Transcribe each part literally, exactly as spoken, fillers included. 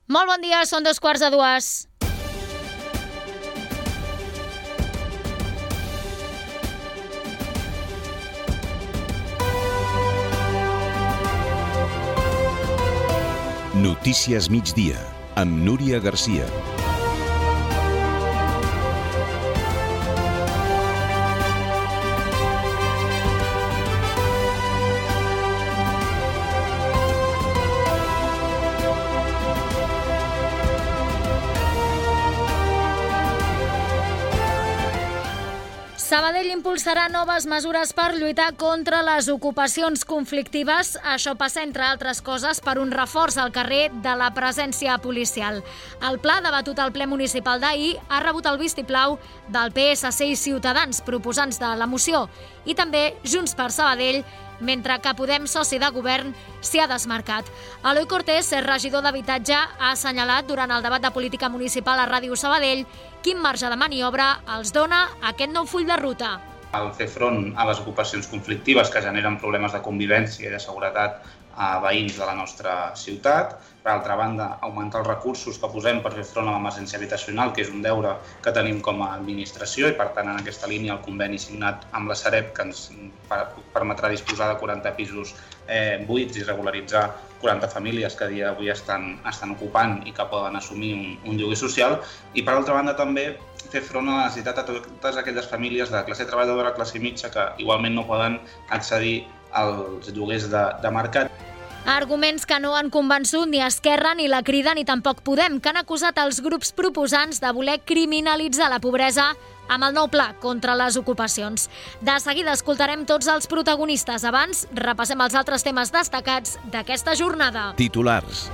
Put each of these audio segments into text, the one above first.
Molt bon dia, són dos quarts de dues. Notícies migdia, amb Núria Garcia. Sabadell impulsarà noves mesures per lluitar contra les ocupacions conflictives. Això passa, entre altres coses, per un reforç al carrer de la presència policial. El pla, debatut al ple municipal d'ahir, ha rebut el vistiplau del P S C i Ciutadans, proposants de la moció, i també Junts per Sabadell, mentre que Podem, soci de govern, s'hi ha desmarcat. Eloi Cortés, regidor d'Habitatge, ha assenyalat durant el debat de política municipal a Ràdio Sabadell quin marge de maniobra els dona aquest nou full de ruta. Al fer front a les ocupacions conflictives que generen problemes de convivència i de seguretat a veïns de la nostra ciutat. Per altra banda, augmentar els recursos que posem per fer front a l'emergència habitacional, que és un deure que tenim com a administració, i per tant en aquesta línia el conveni signat amb la Sareb, que ens permetrà disposar de quaranta pisos eh, buits i regularitzar quaranta famílies que a dia d'avui estan, estan ocupant i que poden assumir un, un lloguer social. I per altra banda també fer front a la necessitat de totes aquelles famílies de classe treballadora, classe mitja, que igualment no poden accedir als lloguers de, de mercat. Arguments que no han convençut ni Esquerra, ni la Crida, ni tampoc Podem, que han acusat els grups proposants de voler criminalitzar la pobresa amb el nou pla contra les ocupacions. De seguida escoltarem tots els protagonistes. Abans, repassem els altres temes destacats d'aquesta jornada. Titulars.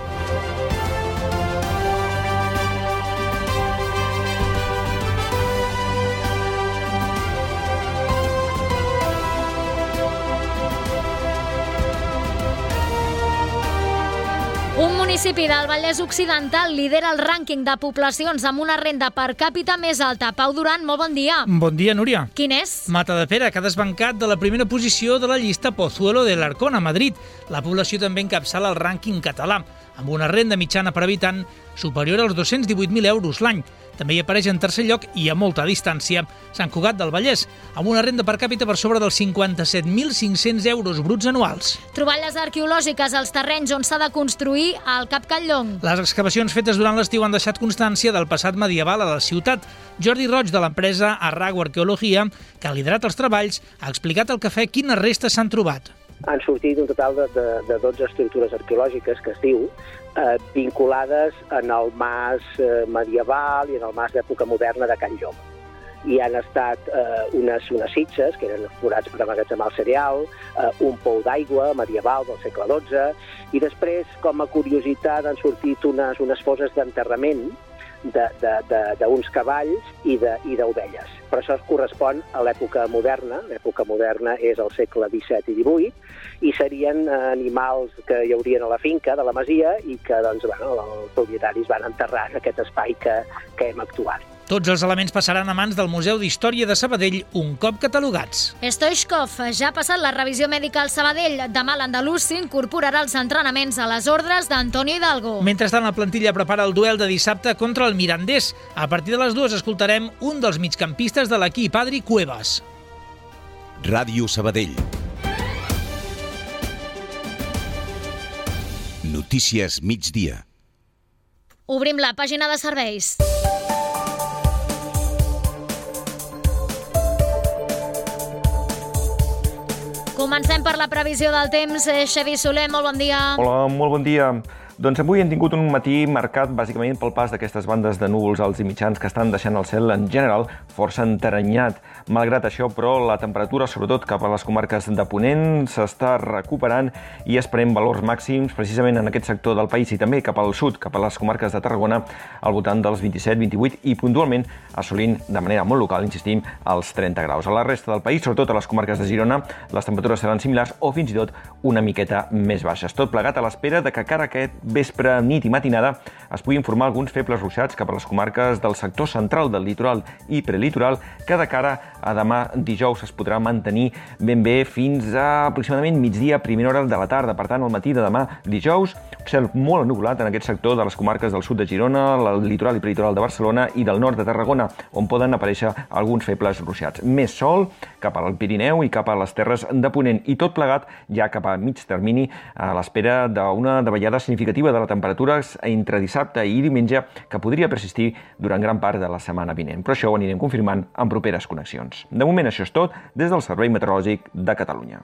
Un municipi del Vallès Occidental lidera el rànquing de poblacions amb una renda per càpita més alta. Pau Duran, molt bon dia. Bon dia, Núria. Quin és? Matadepera, que ha desbancat de la primera posició de la llista Pozuelo de l'Arcón a Madrid. La població també encapçala el rànquing català, amb una renda mitjana per habitant superior als dos-cents divuit mil euros l'any. També hi apareix en tercer lloc i a molta distància Sant Cugat del Vallès, amb una renda per càpita per sobre dels cinquanta-set mil cinc-cents euros bruts anuals. Troballes arqueològiques als terrenys on s'ha de construir el Cap Catllong. Les excavacions fetes durant l'estiu han deixat constància del passat medieval a la ciutat. Jordi Roig, de l'empresa Arrago Arqueologia, que ha liderat els treballs, ha explicat al cafè quines restes s'han trobat. Han sortit un total de, de, de dotze estructures arqueològiques, que es diu, eh, vinculades en el mas eh, medieval i en el mas d'època moderna de Can Llom. I han estat eh, unes, unes sitges, que eren forats per emmagatzemar el cereal, eh, un pou d'aigua medieval del segle dotze, i després, com a curiositat, han sortit unes, unes fosses d'enterrament d'uns cavalls i d'ovelles. Però això correspon a l'època moderna. L'època moderna és el segle disset i divuit, i serien animals que hi haurien a la finca de la masia i que doncs, bueno, els propietaris van enterrar en aquest espai que, que hem actuat. Tots els elements passaran a mans del Museu d'Història de Sabadell un cop catalogats. Stoichkov ja ha passat la revisió mèdica al Sabadell. Demà l'andalús s'incorporarà als entrenaments a les ordres d'Antonio Hidalgo. Mentrestant, la plantilla prepara el duel de dissabte contra el Mirandés. A partir de les dues escoltarem un dels migcampistes de l'equip, Adri Cuevas. Ràdio Sabadell. Notícies migdia. Obrim la pàgina de serveis. Comencem per la previsió del temps. Xavi Soler, molt bon dia. Hola, molt bon dia. Doncs avui hem tingut un matí marcat bàsicament pel pas d'aquestes bandes de núvols alts i mitjans que estan deixant el cel en general força enteranyat. Malgrat això, però, la temperatura, sobretot cap a les comarques de Ponent, s'està recuperant i esperem valors màxims precisament en aquest sector del país i també cap al sud, cap a les comarques de Tarragona, al voltant dels vint-i-set vint-i-vuit i puntualment assolint de manera molt local, insistim, els trenta graus. A la resta del país, sobretot a les comarques de Girona, les temperatures seran similars o fins i tot una miqueta més baixes. Tot plegat a l'espera de que cara aquest vespre, nit i matinada es pugui informar alguns febles ruixats cap a les comarques del sector central del litoral i prelitoral, que de cara a demà dijous es podrà mantenir ben bé fins a aproximadament migdia, primera hora de la tarda. Per tant, al matí de demà dijous, cel molt ennuvolat en aquest sector de les comarques del sud de Girona, el litoral i prelitoral de Barcelona i del nord de Tarragona, on poden aparèixer alguns febles ruixats. Més sol cap al Pirineu i cap a les terres de Ponent, i tot plegat ja cap a mig termini a l'espera d'una davallada significativa de la temperatura entre dissabte i diumenge que podria persistir durant gran part de la setmana vinent. Però això ho anirem confirmant en properes connexions. De moment això és tot des del Servei Meteorològic de Catalunya.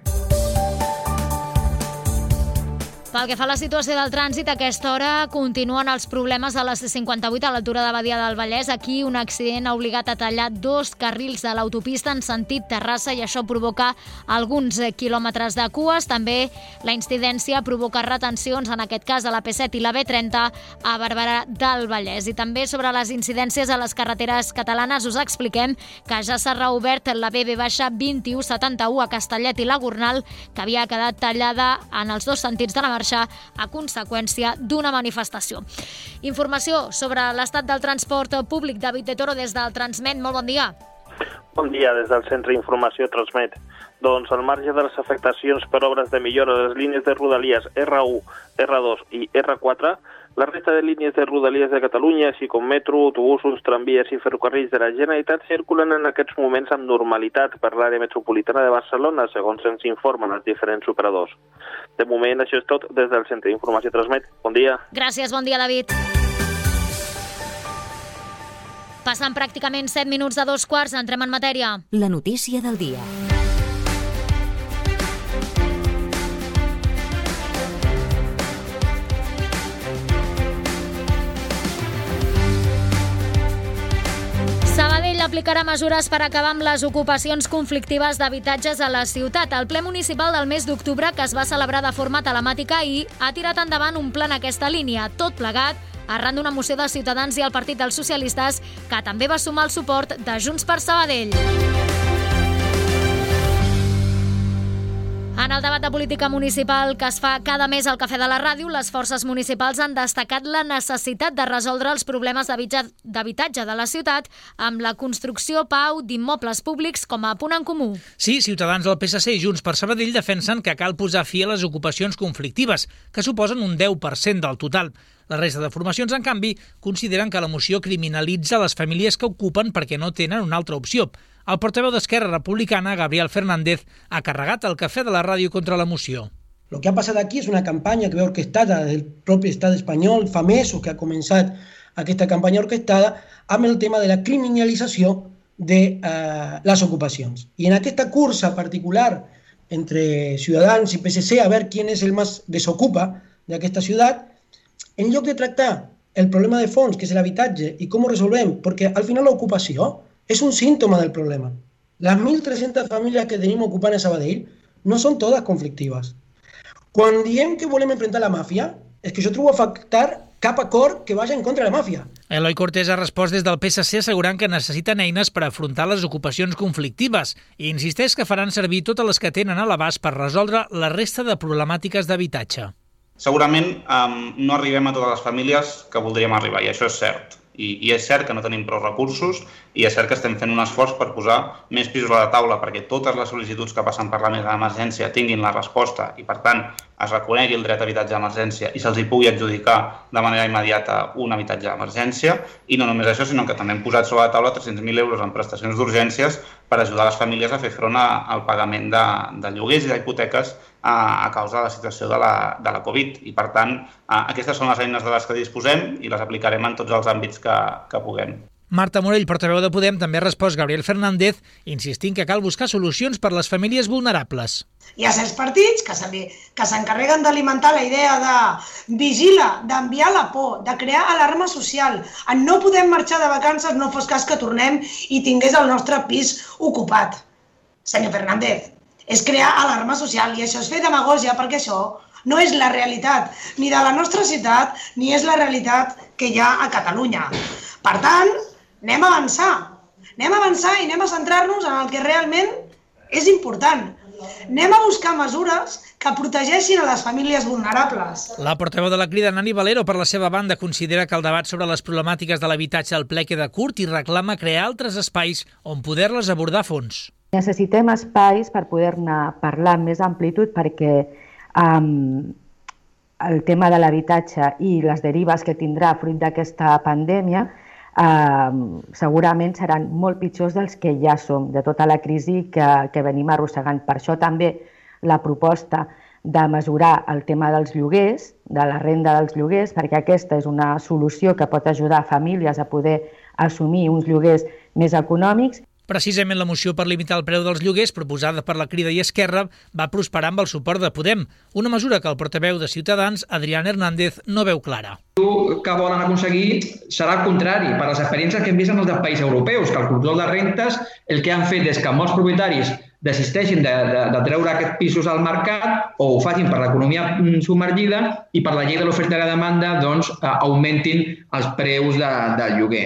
Pel que fa a la situació del trànsit, a aquesta hora continuen els problemes a la C cinquanta-vuit a l'altura de Badia del Vallès. Aquí un accident ha obligat a tallar dos carrils de l'autopista en sentit Terrassa i això provoca alguns quilòmetres de cues. També la incidència provoca retencions, en aquest cas a la P set i la B trenta a Barberà del Vallès. I també sobre les incidències a les carreteres catalanes us expliquem que ja s'ha reobert la B B vint u setanta-u a Castellet i la Gornal, que havia quedat tallada en els dos sentits de la marxa a conseqüència d'una manifestació. Informació sobre l'estat del transport públic. David de Toro des del Transmet, molt bon dia. Bon dia, des del Centre d'Informació Transmet. Doncs al marge de les afectacions per obres de millora de les línies de Rodalies R u, R dos i R quatre, la resta de línies de Rodalies de Catalunya, així com metro, autobusos, tramvies i ferrocarrils de la Generalitat, circulen en aquests moments amb normalitat per l'àrea metropolitana de Barcelona, segons ens informen els diferents operadors. De moment, això és tot des del Centre d'Informació Transmet. Bon dia. Gràcies, bon dia, David. Passant pràcticament set minuts de dos quarts, entrem en matèria. La notícia del dia. Sabadell aplicarà mesures per acabar amb les ocupacions conflictives d'habitatges a la ciutat. El ple municipal del mes d'octubre, que es va celebrar de forma telemàtica ahir, ha tirat endavant un pla en aquesta línia, tot plegat arran d'una moció de Ciutadans i el Partit dels Socialistes, que també va sumar el suport de Junts per Sabadell. En el debat de política municipal que es fa cada mes al Cafè de la Ràdio, les forces municipals han destacat la necessitat de resoldre els problemes d'habitatge de la ciutat amb la construcció, Pau, d'immobles públics com a punt en comú. Sí, Ciutadans del P S C i Junts per Sabadell defensen que cal posar fi a les ocupacions conflictives, que suposen un deu per cent del total. La resta de formacions, en canvi, consideren que la moció criminalitza les famílies que ocupen perquè no tenen una altra opció. El portaveu d'Esquerra Republicana, Gabriel Fernández, ha carregat el Cafè de la Ràdio contra la moció. Lo que ha passat aquí és una campanya que ve orquestada del propi estat espanyol, fa mesos que ha començat aquesta campanya orquestada amb el tema de la criminalització de eh, les ocupacions. I en aquesta cursa particular entre Ciutadans i P S C a veure qui és el més desocupa d'aquesta ciutat, en lloc de tractar el problema de fons, que és l'habitatge, i com ho resolvem, perquè al final l'ocupació és un símptoma del problema. Les mil tres-centes famílies que tenim ocupant a Sabadell no són totes conflictives. Quan diem que volem enfrontar la màfia, és que jo trobo a faltar cap acord que vagi en contra de la màfia. Eloi Cortés ha respost des del P S C assegurant que necessiten eines per afrontar les ocupacions conflictives i insisteix que faran servir totes les que tenen a l'abast per resoldre la resta de problemàtiques d'habitatge. Segurament um, no arribem a totes les famílies que voldríem arribar, i això és cert. I, I és cert que no tenim prou recursos i és cert que estem fent un esforç per posar més pisos a la taula perquè totes les sol·licituds que passen per la mesa d'emergència tinguin la resposta i, per tant, es reconegui el dret a habitatge d'emergència i se'ls hi pugui adjudicar de manera immediata un habitatge d'emergència. I no només això, sinó que també hem posat sobre la taula tres-cents mil euros en prestacions d'urgències per ajudar les famílies a fer front al pagament de, de lloguers i d'hipoteques a, a causa de la situació de la, de la Covid. I, per tant, aquestes són les eines de les que disposem i les aplicarem en tots els àmbits que, que puguem. Marta Morell, portaveu de Podem, també ha respost Gabriel Fernández, insistint que cal buscar solucions per a les famílies vulnerables. Hi ha certs partits que s'encarreguen d'alimentar la idea de vigila, d'enviar la por, de crear alarma social. En no podem marxar de vacances, no fos cas que tornem i tingués el nostre pis ocupat. Senyor Fernández, és crear alarma social i això és fer demagògia perquè això no és la realitat ni de la nostra ciutat ni és la realitat que hi ha a Catalunya. Per tant, anem a avançar. Anem a avançar i anem a centrar-nos en el que realment és important. Anem a buscar mesures que protegeixin a les famílies vulnerables. La portaveu de la Crida, Nani Valero, per la seva banda, considera que el debat sobre les problemàtiques de l'habitatge al ple queda curt i reclama crear altres espais on poder-les abordar a fons. Necessitem espais per poder-ne parlar amb més amplitud perquè um, el tema de l'habitatge i les derives que tindrà fruit d'aquesta pandèmia Uh, segurament seran molt pitjors dels que ja som, de tota la crisi que, que venim arrossegant. Per això també la proposta de mesurar el tema dels lloguers, de la renda dels lloguers, perquè aquesta és una solució que pot ajudar famílies a poder assumir uns lloguers més econòmics. Precisament la moció per limitar el preu dels lloguers proposada per la Crida i Esquerra va prosperar amb el suport de Podem, una mesura que el portaveu de Ciutadans, Adrián Hernández, no veu clara. El que volen aconseguir serà el contrari, per les experiències que hem vist en els països europeus, que el control de rentes el que han fet és que molts propietaris desisteixin de, de, de treure aquests pisos al mercat o ho facin per l'economia submergida i per la llei de l'oferta i la demanda doncs, augmentin els preus de, del lloguer.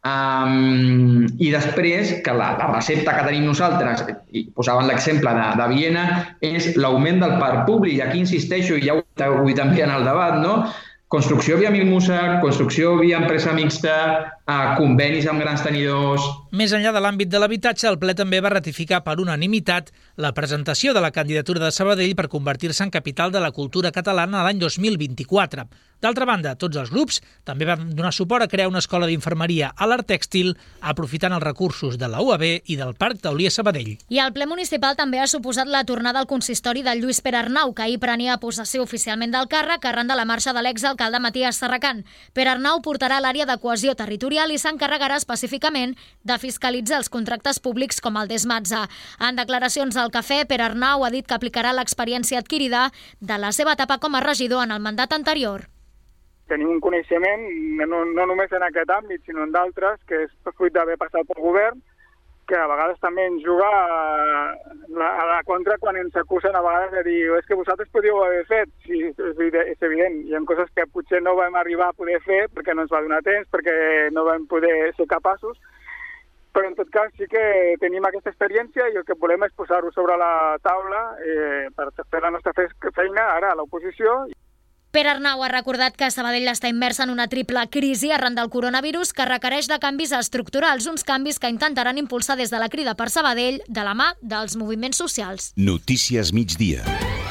Um, I després, que la, la recepta que tenim nosaltres, i posaven l'exemple de, de Viena, és l'augment del parc públic. I aquí insisteixo, i ja ho avui també en el debat, no? Construcció via Mimusa, construcció via empresa mixta, eh, convenis amb grans tenidors... Més enllà de l'àmbit de l'habitatge, el ple també va ratificar per unanimitat la presentació de la candidatura de Sabadell per convertir-se en capital de la cultura catalana l'any dos mil vint-i-quatre. D'altra banda, tots els grups també van donar suport a crear una escola d'infermeria a l'Art Tèxtil, aprofitant els recursos de la U A B i del Parc Taulí a Sabadell. I el ple municipal també ha suposat la tornada al consistori de Lluís Pere Arnau, que ahir prenia possessió oficialment del càrrec arran de la marxa de l'exalcalde Matías Serracant. Pere Arnau portarà l'àrea de cohesió territorial i s'encarregarà específicament de fiscalitzar els contractes públics com el d'Esmatza. En declaracions al Cafè, Pere Arnau ha dit que aplicarà l'experiència adquirida de la seva etapa com a regidor en el mandat anterior. Tenim un coneixement, no, no només en aquest àmbit, sinó en d'altres, que és fruit d'haver passat pel govern, que a vegades també ens juga a la, a la contra quan ens acusen a vegades de dir és que vosaltres podíeu haver fet. Sí, és evident, hi ha coses que potser no vam arribar a poder fer perquè no ens va donar temps, perquè no vam poder ser capaços, però en tot cas sí que tenim aquesta experiència i el que volem és posar-ho sobre la taula eh, per fer la nostra feina ara a l'oposició. Pere Arnau ha recordat que Sabadell està immersa en una triple crisi arran del coronavirus que requereix de canvis estructurals, uns canvis que intentaran impulsar des de la Crida per Sabadell de la mà dels moviments socials. Notícies migdia.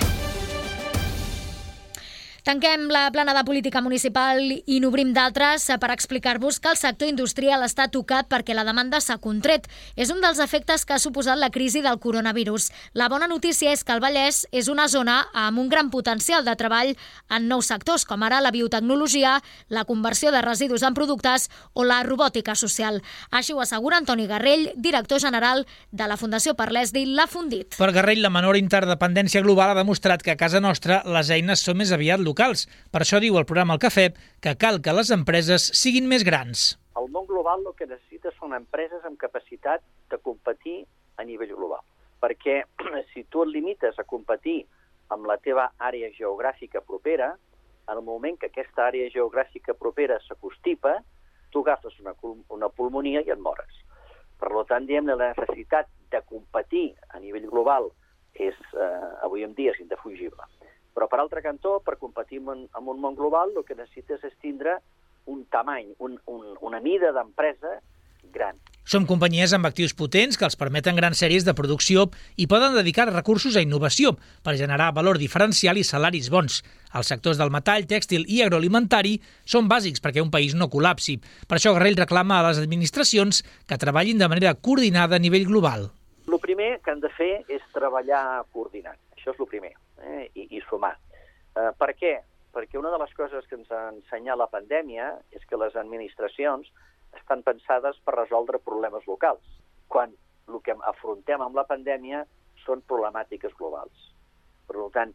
Tanquem la plana de política municipal i n'obrim d'altres per explicar-vos que el sector industrial està tocat perquè la demanda s'ha contret. És un dels efectes que ha suposat la crisi del coronavirus. La bona notícia és que el Vallès és una zona amb un gran potencial de treball en nous sectors, com ara la biotecnologia, la conversió de residus en productes o la robòtica social. Així ho assegura Antoni Garrell, director general de la Fundació per l'E S D I, la Fundit. Per Garrell, la menor interdependència global ha demostrat que a casa nostra les eines són més aviat locals. Per això diu el programa El Cafè que cal que les empreses siguin més grans. El món global el que necessita són empreses amb capacitat de competir a nivell global. Perquè si tu et limites a competir amb la teva àrea geogràfica propera, en el moment que aquesta àrea geogràfica propera s'acostipa, tu agafes una, una pulmonia i et mores. Per tant, diguem, la necessitat de competir a nivell global és, eh, avui en dia és indefugible. Però, per altre cantó, per competir en, en un món global, el que necessites és tindre un tamany, un, un, una mida d'empresa gran. Som companyies amb actius potents que els permeten grans sèries de producció i poden dedicar recursos a innovació per generar valor diferencial i salaris bons. Els sectors del metall, tèxtil i agroalimentari són bàsics perquè un país no col·lapsi. Per això Garrell reclama a les administracions que treballin de manera coordinada a nivell global. El primer que han de fer és treballar coordinat. Això és el primer. Eh, i, i sumar. Eh, per què? Perquè una de les coses que ens ha ensenyat la pandèmia és que les administracions estan pensades per resoldre problemes locals, quan el que afrontem amb la pandèmia són problemàtiques globals. Per tant,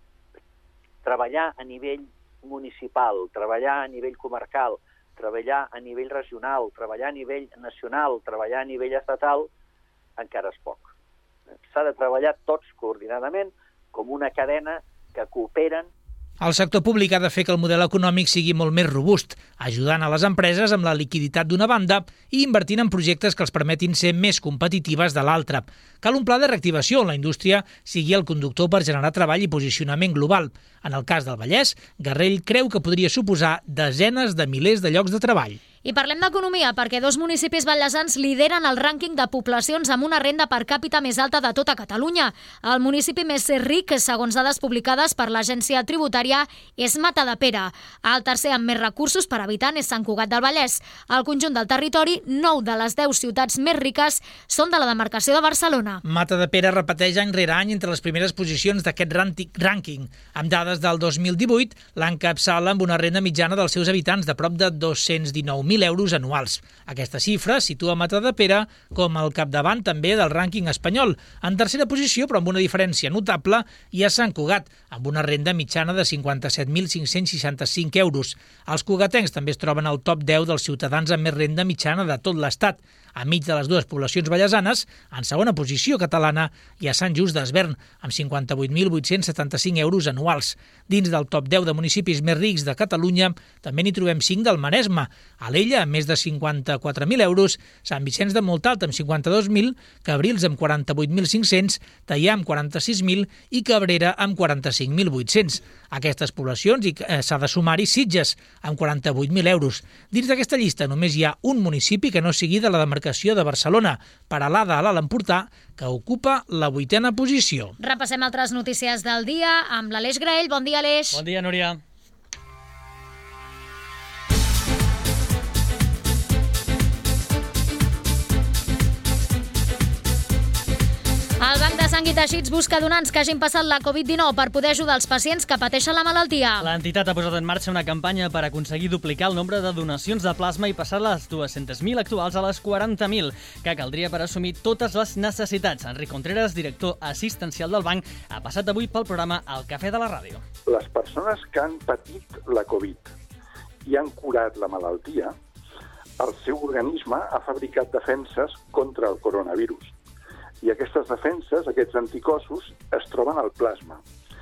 treballar a nivell municipal, treballar a nivell comarcal, treballar a nivell regional, treballar a nivell nacional, treballar a nivell estatal, encara és poc. S'ha de treballar tots coordinadament com una cadena que cooperen. El sector públic ha de fer que el model econòmic sigui molt més robust, ajudant a les empreses amb la liquiditat d'una banda i invertint en projectes que els permetin ser més competitives de l'altra. Cal un pla de reactivació on la indústria sigui el conductor per generar treball i posicionament global. En el cas del Vallès, Garrell creu que podria suposar desenes de milers de llocs de treball. I parlem d'economia perquè dos municipis vallesans lideren el rànquing de poblacions amb una renda per càpita més alta de tota Catalunya. El municipi més ric, segons dades publicades per l'Agència Tributària, és Matadepera. El tercer amb més recursos per habitant és Sant Cugat del Vallès. Al conjunt del territori, nou de les deu ciutats més riques són de la demarcació de Barcelona. Matadepera repeteix any rere any entre les primeres posicions d'aquest rànquing. Amb dades del dos mil divuit, l'encapçala amb una renda mitjana dels seus habitants de prop de dos-cents dinou mil euros anuals. Aquesta xifra situa Matadepera com el capdavant també del rànquing espanyol. En tercera posició, però amb una diferència notable, hi ha Sant Cugat, amb una renda mitjana de cinquanta-set mil cinc-cents seixanta-cinc euros. Els cugatencs també es troben al top deu dels ciutadans amb més renda mitjana de tot l'Estat. A mig de les dues poblacions vallesanes, en segona posició catalana, hi ha Sant Just Desvern, amb cinquanta-vuit mil vuit-cents setanta-cinc euros anuals. Dins del top deu de municipis més rics de Catalunya, també n'hi trobem cinc del Maresme. Alella, amb més de cinquanta-quatre mil euros, Sant Vicenç de Montalt, amb cinquanta-dos mil, Cabrils, amb quaranta-vuit mil cinc-cents, Teià, amb quaranta-sis mil i Cabrera, amb quaranta-cinc mil vuit-cents. Aquestes poblacions i eh, s'ha de sumar-hi Sitges, amb quaranta-vuit mil euros. Dins d'aquesta llista només hi ha un municipi que no sigui de la demarcació de Barcelona, Peralada, a l'Alt Empordà, que ocupa la vuitena posició. Repassem altres notícies del dia amb l'Aleix Graell. Bon dia, Aleix. Bon dia, Núria. El Banc de Sang i Teixits busca donants que hagin passat la covid dinou per poder ajudar els pacients que pateixen la malaltia. L'entitat ha posat en marxa una campanya per aconseguir duplicar el nombre de donacions de plasma i passar les dues-centes mil actuals a les quaranta mil, que caldria per assumir totes les necessitats. Enric Contreras, director assistencial del banc, ha passat avui pel programa El Cafè de la Ràdio. Les persones que han patit la Covid i han curat la malaltia, el seu organisme ha fabricat defenses contra el coronavirus. I aquestes defenses, aquests anticossos, es troben al plasma.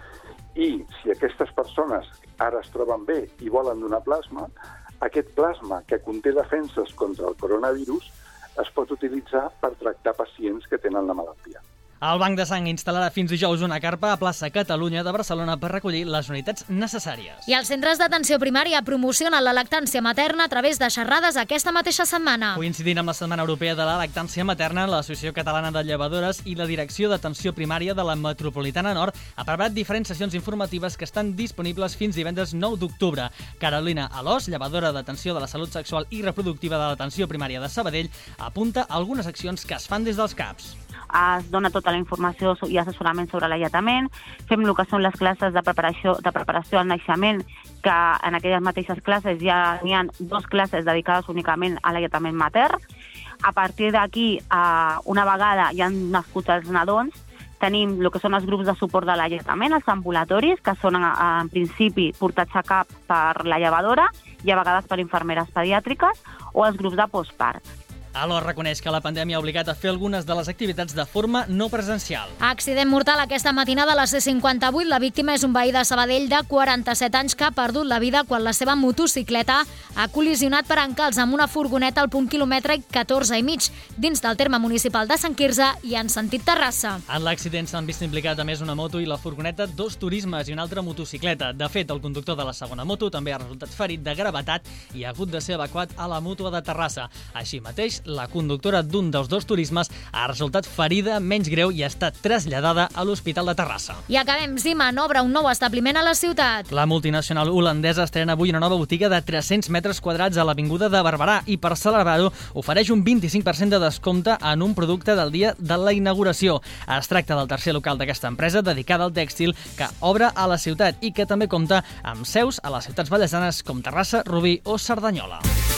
I si aquestes persones ara es troben bé i volen donar plasma, aquest plasma que conté defenses contra el coronavirus es pot utilitzar per tractar pacients que tenen la malaltia. El Banc de Sang instal·larà fins dijous una carpa a plaça Catalunya de Barcelona per recollir les unitats necessàries. I els centres d'atenció primària promocionen la lactància materna a través de xerrades aquesta mateixa setmana. Coincidint amb la Setmana Europea de la Lactància Materna, l'Associació Catalana de Llevadores i la Direcció d'Atenció Primària de la Metropolitana Nord ha preparat diferents sessions informatives que estan disponibles fins divendres nou d'octubre. Carolina Alós, llevadora d'atenció de la salut sexual i reproductiva de l'Atenció Primària de Sabadell, apunta algunes accions que es fan des dels C A Ps. Es dona tota la informació i assessorament sobre l'alletament, fem el que són les classes de preparació, de preparació al naixement, que en aquelles mateixes classes ja n'hi ha dues classes dedicades únicament a l'alletament matern. A partir d'aquí, una vegada ja han nascut els nadons, tenim el que són els grups de suport de l'alletament, els ambulatoris, que són en principi portats a cap per la llevadora i a vegades per infermeres pediàtriques, o els grups de postpart. Alós reconeix que la pandèmia ha obligat a fer algunes de les activitats de forma no presencial. Accident mortal aquesta matinada a la C cinquanta-vuit. La víctima és un veí de Sabadell de quaranta-set anys que ha perdut la vida quan la seva motocicleta ha col·lisionat per encalç amb una furgoneta al punt quilòmetre catorze i mig dins del terme municipal de Sant Quirze i en sentit Terrassa. En l'accident s'han vist implicat a més una moto i la furgoneta, dos turismes i una altra motocicleta. De fet, el conductor de la segona moto també ha resultat ferit de gravetat i ha hagut de ser evacuat a la mútua de Terrassa. Així mateix, la conductora d'un dels dos turismes ha resultat ferida menys greu i ha estat traslladada a l'Hospital de Terrassa. I acabem. Zeeman obre un nou establiment a la ciutat. La multinacional holandesa estrena avui una nova botiga de tres-cents metres quadrats a l'Avinguda de Barberà i per celebrar-ho ofereix un vint-i-cinc per cent de descompte en un producte del dia de la inauguració. Es tracta del tercer local d'aquesta empresa dedicada al tèxtil que obre a la ciutat i que també compta amb seus a les ciutats vallesanes com Terrassa, Rubí o Cerdanyola.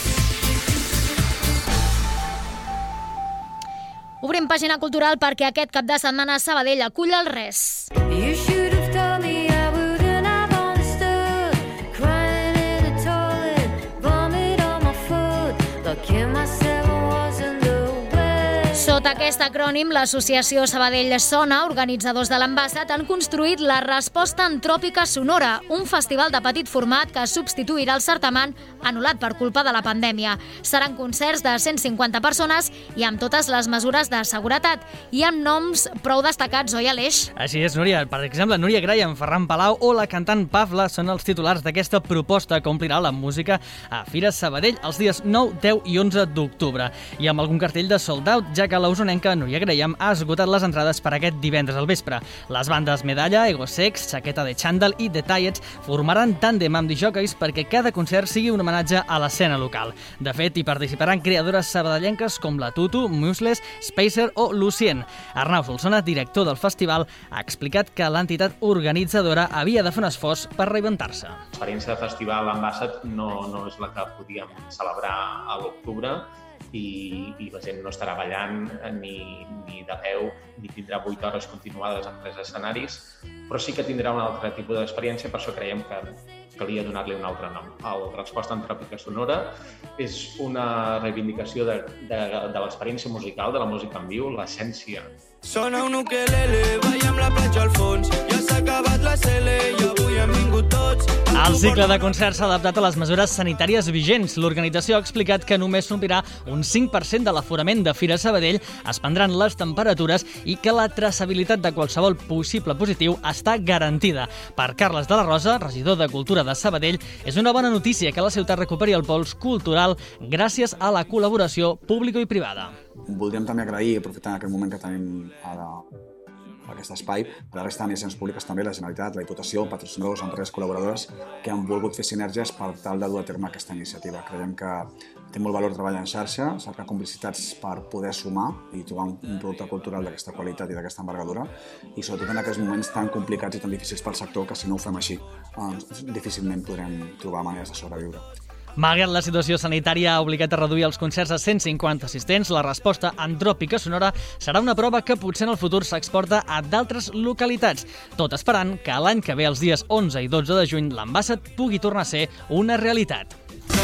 Obrim pàgina cultural perquè aquest cap de setmana Sabadell acull el Res. Sota aquest aquest acrònim, l'associació Sabadell Sona, organitzadors de l'Ambassat, han construït la Resposta Antròpica Sonora, un festival de petit format que substituirà el certamen anul·lat per culpa de la pandèmia. Seran concerts de cent cinquanta persones i amb totes les mesures de seguretat i amb noms prou destacats, oi, Aleix? Així és, Núria. Per exemple, Núria Graham, Ferran Palau o la cantant Pavla són els titulars d'aquesta proposta que omplirà la música a Fira Sabadell els dies nou, deu i onze d'octubre. I amb algun cartell de sold out, ja que la usonenca Núria Graham ha esgotat les entrades per aquest divendres al vespre. Les bandes Medalla, Egosex, Chaqueta de Xandall i The Tiets formaran tàndem amb disjòqueis perquè cada concert sigui un homenatge a l'escena local. De fet, hi participaran creadores sabadellenques com la Tutu, Museless, Spacer o Lucien. Arnau Solsona, director del festival, ha explicat que l'entitat organitzadora havia de fer un esforç per reinventar-se. L'experiència de festival Ambassat no, no és la que podíem celebrar a l'octubre i, i la gent no estarà ballant ni, ni de peu ni tindrà vuit hores continuades en tres escenaris, però sí que tindrà un altre tipus d'experiència, per això creiem que calia donar-li un altre nom. El Resposta Antròpica Sonora és una reivindicació de, de, de l'experiència musical, de la música en viu, l'essència. Sona un ukelele, balla amb la platja al fons, ja s'ha acabat la cele i avui hem vingut tots. El cicle de concerts s'ha adaptat a les mesures sanitàries vigents. L'organització ha explicat que només s'omplirà un cinc per cent de l'aforament de Fira Sabadell, es prendran les temperatures i que la traçabilitat de qualsevol possible positiu està garantida. Per Carles de la Rosa, regidor de Cultura de Sabadell, és una bona notícia que la ciutat recuperi el pols cultural gràcies a la col·laboració pública i privada. Voldríem també agrair, aprofitant aquest moment que tenim ara aquest espai, a la resta d'administracions públiques també, la Generalitat, la Diputació, patrocinadors, empreses col·laboradores que han volgut fer sinergies per tal de dur a terme aquesta iniciativa. Creiem que té molt valor treballar en xarxa, cercar complicitats per poder sumar i trobar un producte cultural d'aquesta qualitat i d'aquesta envergadura i sobretot en aquests moments tan complicats i tan difícils pel sector que si no ho fem així difícilment podrem trobar maneres de sobreviure. Malgrat la situació sanitària ha obligat a reduir els concerts a cent cinquanta assistents, la Resposta Antròpica Sonora serà una prova que potser en el futur s'exporta a d'altres localitats, tot esperant que l'any que ve, els dies onze i dotze de juny, l'Ambassat pugui tornar a ser una realitat.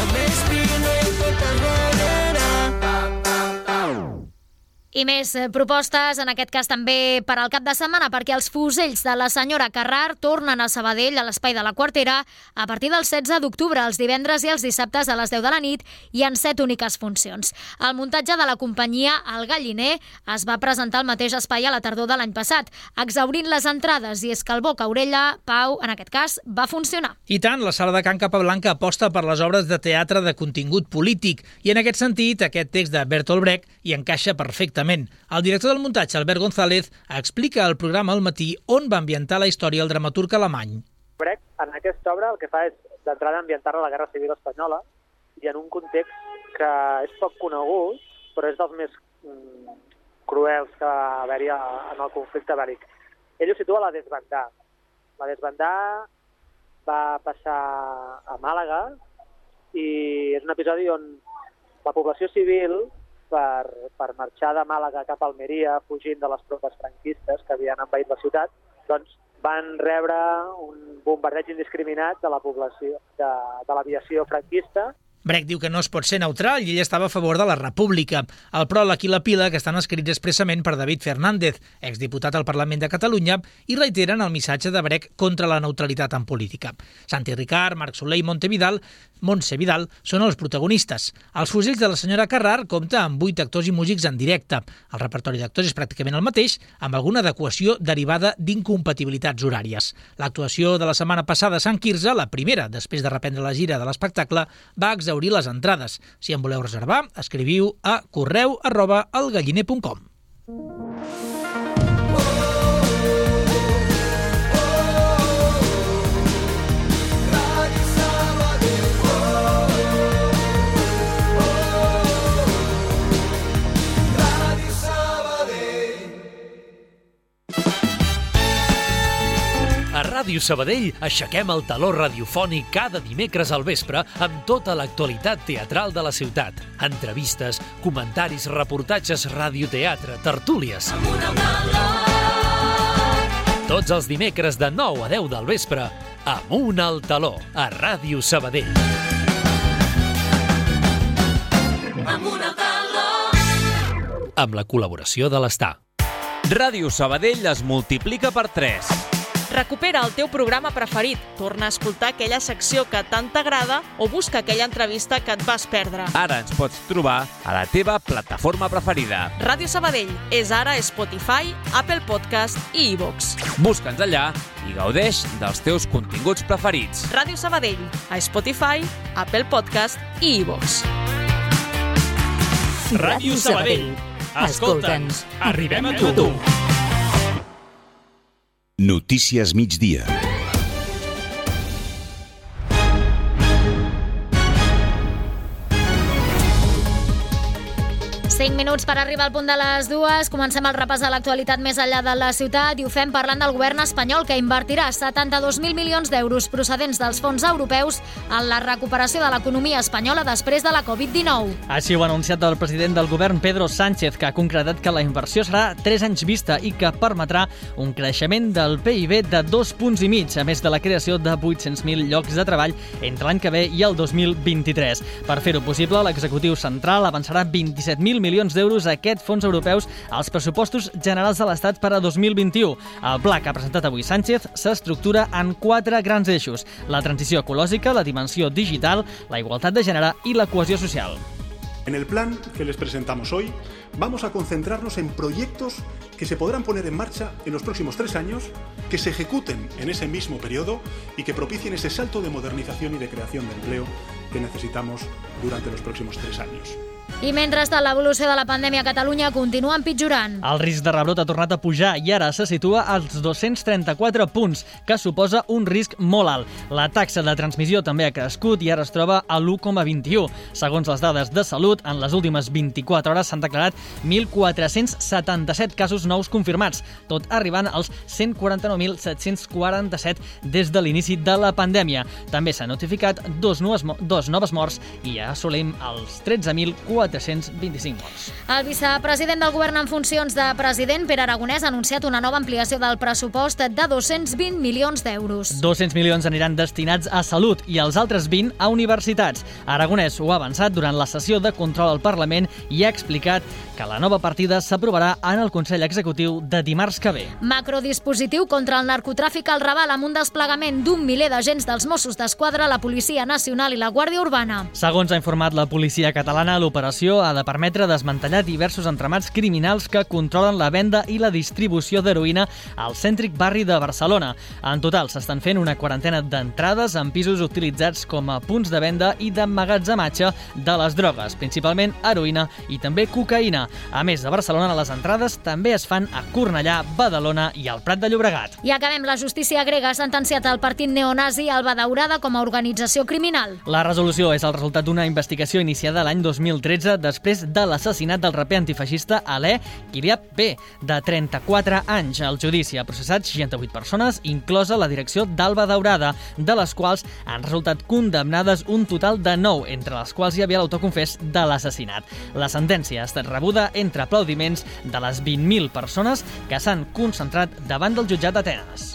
I més propostes, en aquest cas també per al cap de setmana, perquè els fusells de la senyora Carrar tornen a Sabadell, a l'Espai de la Quartera, a partir del setze d'octubre, els divendres i els dissabtes a les deu de la nit i en set úniques funcions. El muntatge de la companyia El Galliner es va presentar al mateix espai a la tardor de l'any passat, exhaurint les entrades, i és que el boca a orella, Pau, en aquest cas, va funcionar. I tant, la Sala de Can Capablanca aposta per les obres de teatre de contingut polític, i en aquest sentit, aquest text de Bertolt Brecht hi encaixa perfectament. El director del muntatge, Albert González, explica al programa al matí on va ambientar la història el dramaturg alemany. Brecht, en aquesta obra, el que fa és d'entrada ambientar-la a la Guerra Civil Espanyola i en un context que és poc conegut, però és dels més mm, cruels que va haver-hi en el conflicte bèl·lic. Ell ho situa a la Desbandà. La Desbandà va passar a Màlaga i és un episodi on la població civil, Per, per marxar de Màlaga cap a Almeria, fugint de les tropes franquistes que havien envaït la ciutat, doncs van rebre un bombardeig indiscriminat de la població, de, de l'aviació franquista. Brecht diu que no es pot ser neutral i ell estava a favor de la república. El pròleg i la pila, que estan escrits expressament per David Fernández, exdiputat al Parlament de Catalunya, i reiteren el missatge de Brecht contra la neutralitat en política. Santi Ricard, Marc Soler i Monte Vidal, Montse Vidal són els protagonistes. Els fusells de la senyora Carrar compta amb vuit actors i músics en directe. El repertori d'actors és pràcticament el mateix, amb alguna adequació derivada d'incompatibilitats horàries. L'actuació de la setmana passada a Sant Quirze, la primera després de reprendre la gira de l'espectacle, va exaurir les entrades. Si en voleu reservar, escriviu a correu arroba elgalliner punt com. A Ràdio Sabadell aixequem el taló radiofònic cada dimecres al vespre amb tota l'actualitat teatral de la ciutat. Entrevistes, comentaris, reportatges, radioteatre, tertúlies. Tots els dimecres de nou a deu del vespre, Amunt al taló, a Ràdio Sabadell. Amunt al taló. amb la col·laboració de l'Estat. Ràdio Sabadell es multiplica per tres. Recupera el teu programa preferit, torna a escoltar aquella secció que tant t'agrada o busca aquella entrevista que et vas perdre. Ara ens pots trobar a la teva plataforma preferida. Ràdio Sabadell és ara Spotify, Apple Podcast i iVoox. Busca'ns allà i gaudeix dels teus continguts preferits. Ràdio Sabadell, a Spotify, Apple Podcast i iVoox. Ràdio Sabadell. Escolta'ns, arribem a tu. Notícies migdia. cinc minuts per arribar al punt de les dues. Comencem el repàs de l'actualitat més enllà de la ciutat i ho fem parlant del govern espanyol, que invertirà setanta-dos mil milions d'euros procedents dels fons europeus en la recuperació de l'economia espanyola després de la covid dinou. Així ho ha anunciat el president del govern, Pedro Sánchez, que ha concretat que la inversió serà tres anys vista i que permetrà un creixement del P I B de dos punts i mig, a més de la creació de vuit-cents mil llocs de treball entre l'any que ve i el dos mil vint-i-tres. Per fer-ho possible, l'executiu central avançarà vint-i-set mil milions d'euros a aquests fons europeus als pressupostos generals de l'Estat per a dos mil vint-i-u. El pla que ha presentat avui Sánchez s'estructura en quatre grans eixos: la transició ecològica, la dimensió digital, la igualtat de gènere i la cohesió social. En el plan que les presentamos hoy, vamos a concentrarnos en proyectos que se podrán poner en marcha en los próximos tres años, que se ejecuten en ese mismo periodo y que propicien ese salto de modernización y de creación de empleo que necesitamos durante los próximos tres años. I mentrestant, l'evolució de la pandèmia a Catalunya continua empitjorant. El risc de rebrot ha tornat a pujar i ara se situa als dos-cents trenta-quatre punts, que suposa un risc molt alt. La taxa de transmissió també ha crescut i ara es troba a l'u coma vint-i-u. Segons les dades de Salut, en les últimes vint-i-quatre hores s'han declarat mil quatre-cents setanta-set casos nous confirmats, tot arribant als cent quaranta-nou mil set-cents quaranta-set des de l'inici de la pandèmia. També s'han notificat dos noves, dos noves morts i ja assolim els tretze mil quatre-cents vint-i-cinc morts. El vicepresident del govern en funcions de president, Pere Aragonès, ha anunciat una nova ampliació del pressupost de dos-cents vint milions d'euros. dos-cents milions aniran destinats a salut i els altres vint a universitats. Aragonès ho ha avançat durant la sessió de control al Parlament i ha explicat que la nova partida s'aprovarà en el Consell Executiu de dimarts que ve. Macrodispositiu contra el narcotràfic al Raval amb un desplegament d'un miler d'agents dels Mossos d'Esquadra, la Policia Nacional i la Guàrdia Urbana. Segons ha informat la policia catalana, l'operació ha de permetre desmantellar diversos entramats criminals que controlen la venda i la distribució d'heroïna al cèntric barri de Barcelona. En total, s'estan fent una quarantena d'entrades en pisos utilitzats com a punts de venda i d'emmagatzematge de les drogues, principalment heroïna i també cocaïna. A més de Barcelona, les entrades també es fan a Cornellà, Badalona i al Prat de Llobregat. I acabem. La justícia grega ha sentenciat el partit neonazi Alba Daurada com a organització criminal. La resolució és el resultat d'una investigació iniciada l'any dos mil tretze després de l'assassinat del raper antifeixista Alé Kiriape, de trenta-quatre anys. El judici ha processat seixanta-vuit persones, inclosa la direcció d'Alba Daurada, de les quals han resultat condemnades un total de nou, entre les quals hi havia l'autoconfés de l'assassinat. La sentència ha estat rebuda entre aplaudiments de les vint mil persones que s'han concentrat davant del jutjat d'Atenes.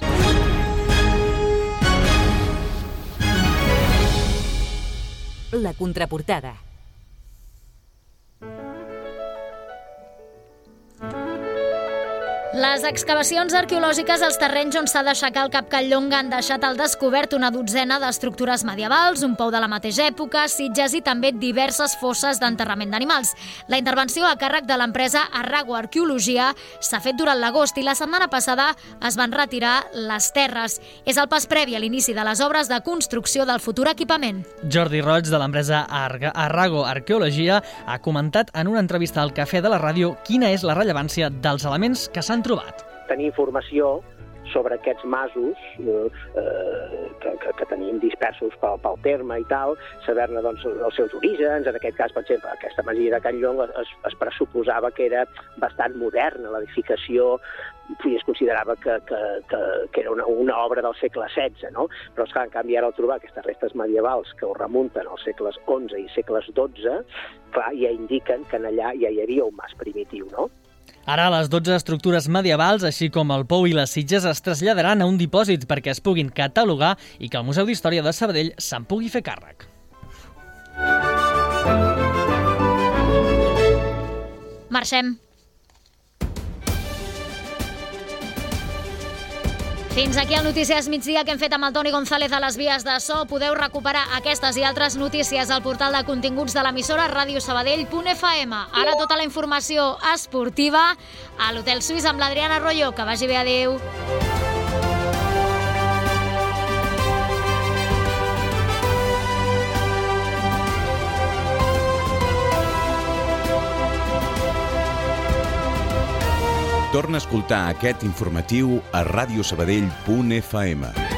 La contraportada. Les excavacions arqueològiques als terrenys on s'ha d'aixecar el Cap Callonga han deixat al descobert una dotzena d'estructures medievals, un pou de la mateixa època, sitges i també diverses fosses d'enterrament d'animals. La intervenció a càrrec de l'empresa Arrago Arqueologia s'ha fet durant l'agost i la setmana passada es van retirar les terres. És el pas previ a l'inici de les obres de construcció del futur equipament. Jordi Roig, de l'empresa Arrago Arqueologia, ha comentat en una entrevista al Cafè de la Ràdio quina és la rellevància dels elements que s'han trobat. Tenir informació sobre aquests masos eh, que, que, que tenim dispersos pel, pel terme i tal, saber-ne doncs, els seus orígens. En aquest cas, per exemple, aquesta masia de Can Llong es, es pressuposava que era bastant moderna, l'edificació es considerava que, que, que, que era una, una obra del segle setze, no? Però és que, en canvi, ara al trobar aquestes restes medievals que ho remunten als segles onze i segles dotze, clar, ja indiquen que en allà ja hi havia un mas primitiu, no? Ara les dotze estructures medievals, així com el pou i les sitges, es traslladaran a un dipòsit perquè es puguin catalogar i que el Museu d'Història de Sabadell se'n pugui fer càrrec. Marxem. Fins aquí el Notícies Migdia que hem fet amb el Toni González a les vies de so. Podeu recuperar aquestes i altres notícies al portal de continguts de l'emissora radio sabadell punt f m. Ara tota la informació esportiva a l'Hotel Suís amb l'Adriana Arroyo. Que vagi bé, adéu. Torna a escoltar aquest informatiu a radio sabadell punt f m.